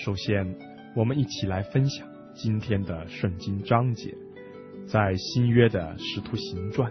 首先，我们一起来分享今天的圣经章节，在新约的使徒行传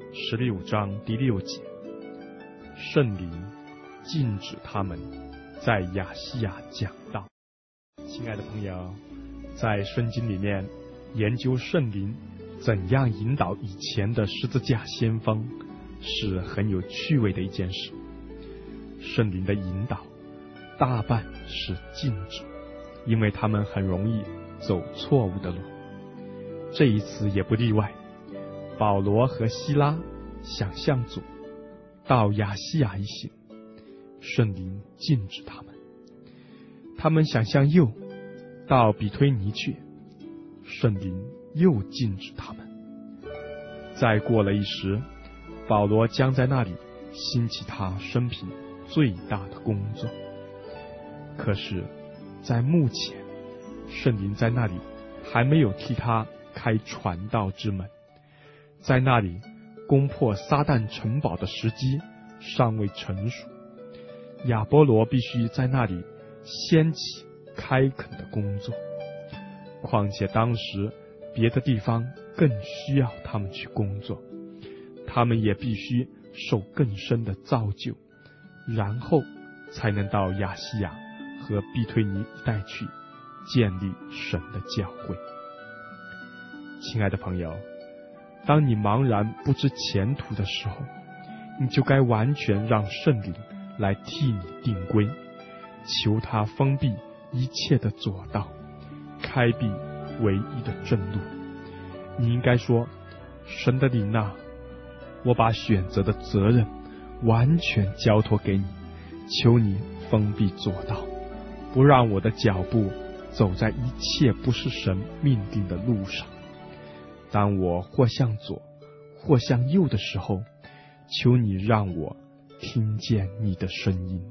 16章第6节，圣灵禁止他们在亚细亚讲道。亲爱的朋友，在圣经里面研究圣灵怎样引导以前的十字架先锋是很有趣味的一件事。圣灵的引导大半是禁止，因为他们很容易走错误的路。这一次也不例外，保罗和希拉想向左，到亚细亚一行，圣灵禁止他们；他们想向右，到比推尼去，圣灵又禁止他们。再过了一时，保罗将在那里兴起他生平最大的工作。可是在目前，圣灵在那里还没有替他开传道之门，在那里攻破撒旦城堡的时机尚未成熟。亚波罗必须在那里掀起开垦的工作，况且当时别的地方更需要他们去工作，他们也必须受更深的造就，然后才能到亚细亚和庇推尼一带去建立神的教会。亲爱的朋友，当你茫然不知前途的时候，你就该完全让圣灵来替你定规，求他封闭一切的左道，开辟唯一的正路。你应该说，神的灵啊，我把选择的责任完全交托给你，求你封闭左道，不让我的脚步走在一切不是神命定的路上。当我或向左或向右的时候，求你让我听见你的声音。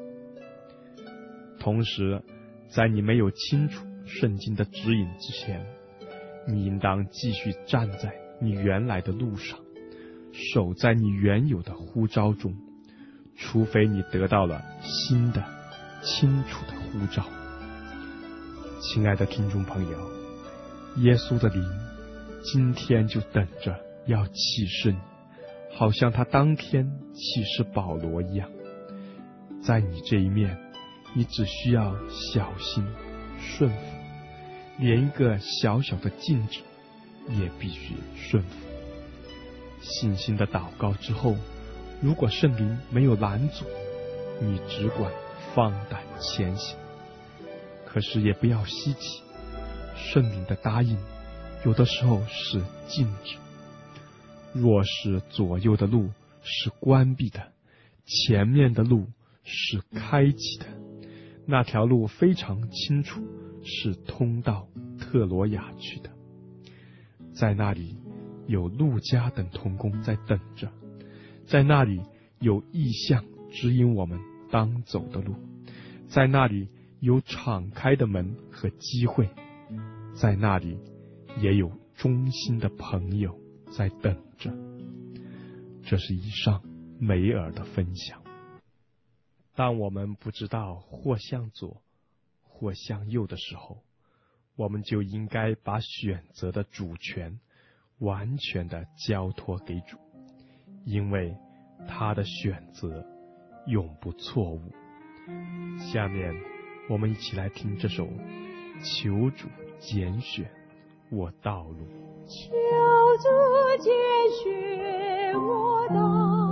同时，在你没有清楚圣经的指引之前，你应当继续站在你原来的路上，守在你原有的呼召中，除非你得到了新的清楚的呼召。亲爱的听众朋友，耶稣的灵今天就等着要启示你，好像他当天启示保罗一样。在你这一面，你只需要小心顺服，连一个小小的禁止也必须顺服。信心的祷告之后，如果圣灵没有拦阻，你只管放胆前行。可是也不要稀奇，圣灵的答应有的时候是禁止。若是左右的路是关闭的，前面的路是开启的，那条路非常清楚，是通到特罗亚去的。在那里有路加等同工在等着，在那里有异象指引我们当走的路，在那里有敞开的门和机会，在那里也有忠心的朋友在等着。这是以上梅尔的分享。当我们不知道或向左或向右的时候，我们就应该把选择的主权完全的交托给主，因为他的选择永不错误。下面我们一起来听这首求主拣选我道路。 求主拣选我道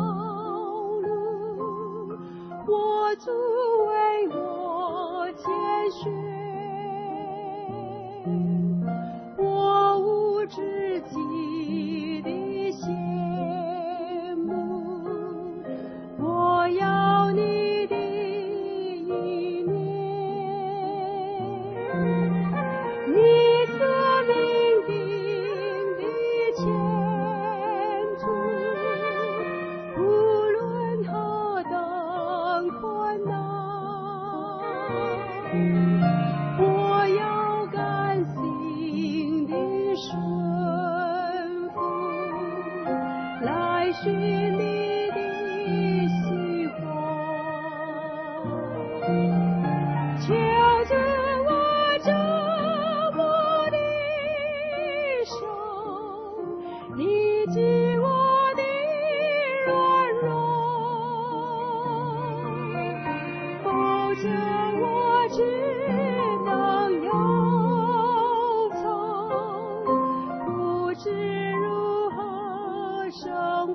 路，我主为我拣选，我无知己的羡慕，我要你的意念，你所命定的前途，无论何等困难，我要甘心的顺服，来寻你的喜欢。求主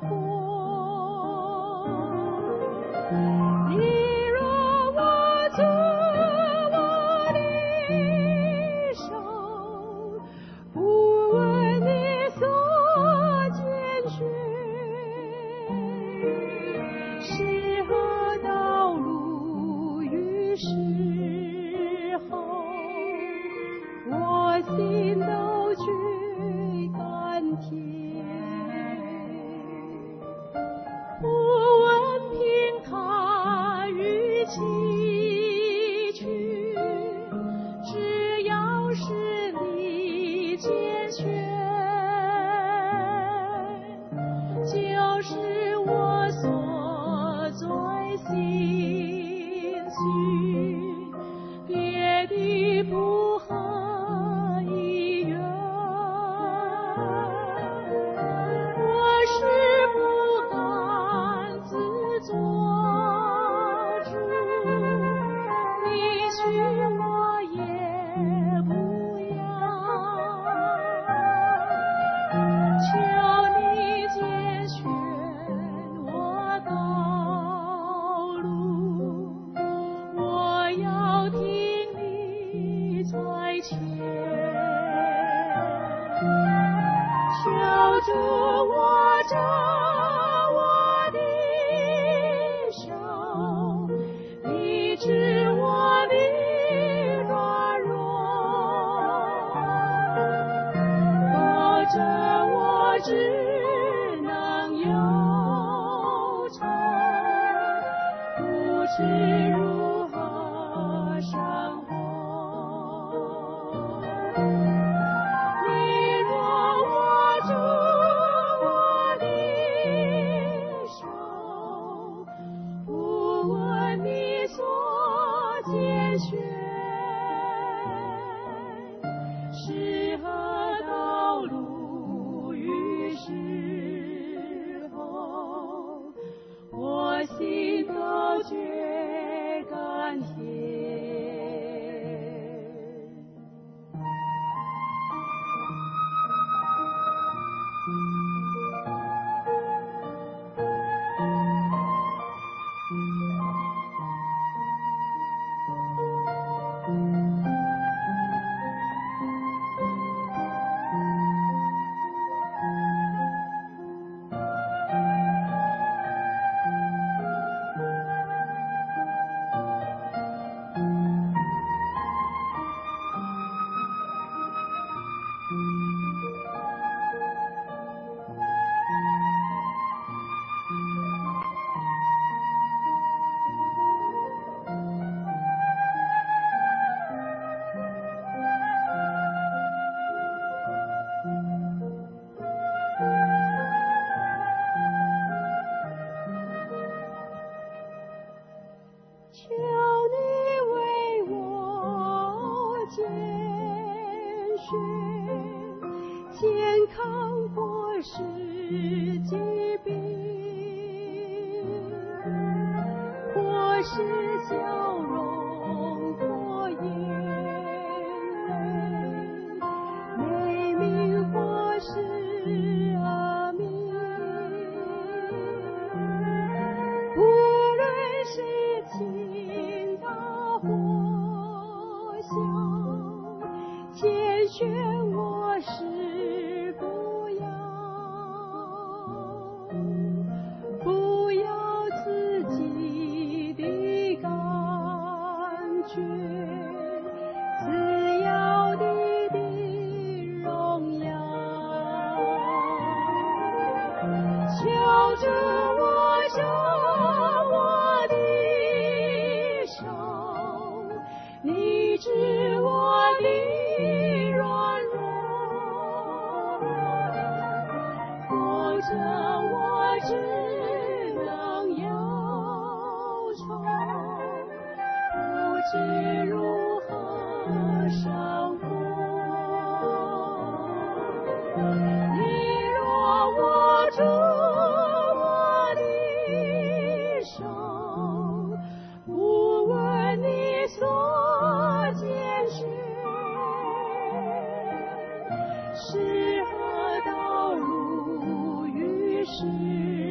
是何道路与时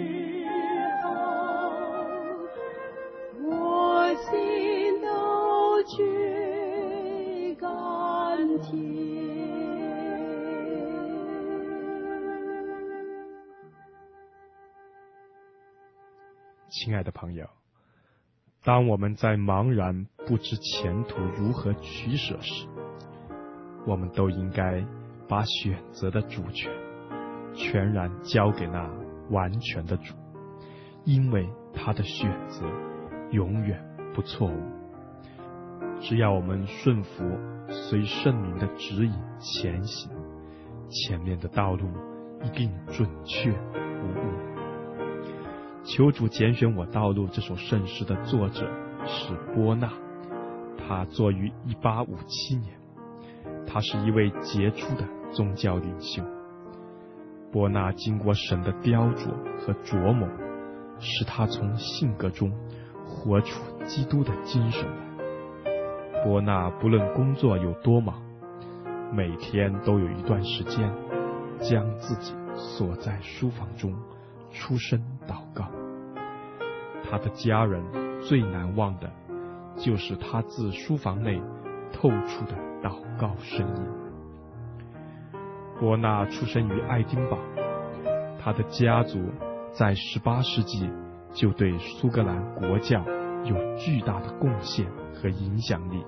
亲爱的朋友，当我们在茫然不知前途如何取舍时，我们都应该把选择的主权全然交给那完全的主，因为他的选择永远不错误。只要我们顺服随圣灵的指引前行，前面的道路一定准确无误。求主拣选我道路这首圣诗的作者是波纳，他作于1857年，他是一位杰出的宗教领袖。波纳经过神的雕琢和琢磨，使他从性格中活出基督的精神来。波纳不论工作有多忙，每天都有一段时间将自己锁在书房中出声祷告。他的家人最难忘的就是他自书房内透出的祷告声音。波纳出生于爱丁堡，他的家族在18世纪就对苏格兰国教有巨大的贡献和影响力。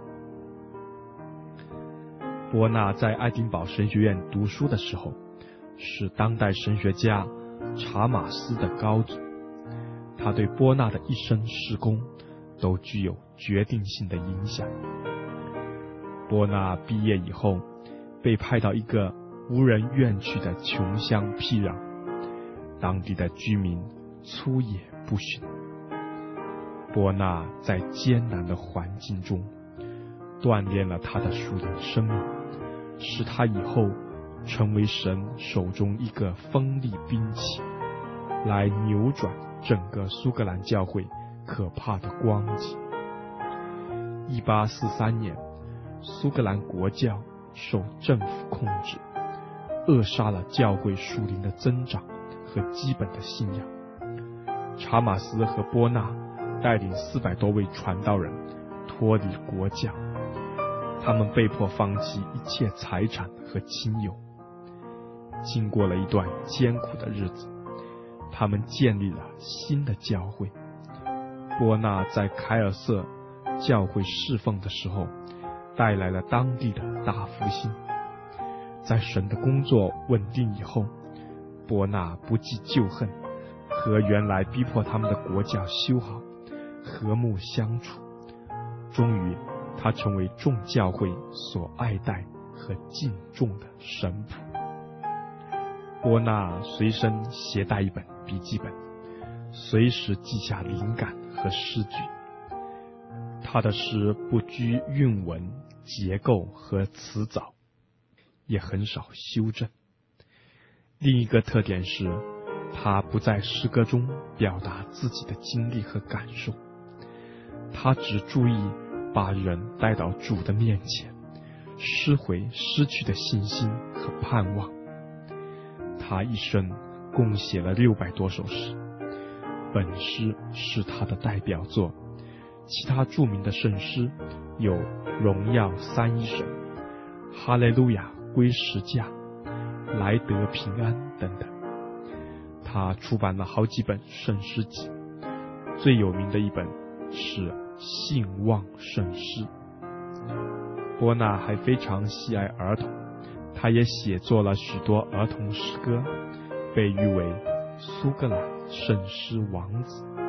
波纳在爱丁堡神学院读书的时候，是当代神学家查马斯的高祖，他对波纳的一生事工都具有决定性的影响。波纳毕业以后，被派到一个无人愿去的穷乡僻壤，当地的居民粗野不驯。波纳在艰难的环境中锻炼了他的属灵生命，使他以后成为神手中一个锋利兵器，来扭转整个苏格兰教会可怕的光景。1843年，苏格兰国教受政府控制，扼杀了教会属灵的增长和基本的信仰。查马斯和波纳带领400多位传道人脱离国教，他们被迫放弃一切财产和亲友。经过了一段艰苦的日子，他们建立了新的教会。波纳在凯尔瑟教会侍奉的时候，带来了当地的大复兴。在神的工作稳定以后，波纳不计旧恨，和原来逼迫他们的国教修好，和睦相处。终于，他成为众教会所爱戴和敬重的神仆。波纳随身携带一本笔记本，随时记下灵感和诗句。他的诗不拘韵文、结构和词藻，也很少修正。另一个特点是，他不在诗歌中表达自己的经历和感受，他只注意把人带到主的面前，拾回失去的信心和盼望。他一生共写了600多首诗，本诗是他的代表作。其他著名的圣诗有荣耀三一神、哈利路亚归十架、来得平安等等。他出版了好几本圣诗集，最有名的一本是信望圣诗。波纳还非常喜爱儿童，他也写作了许多儿童诗歌，被誉为苏格兰圣诗王子。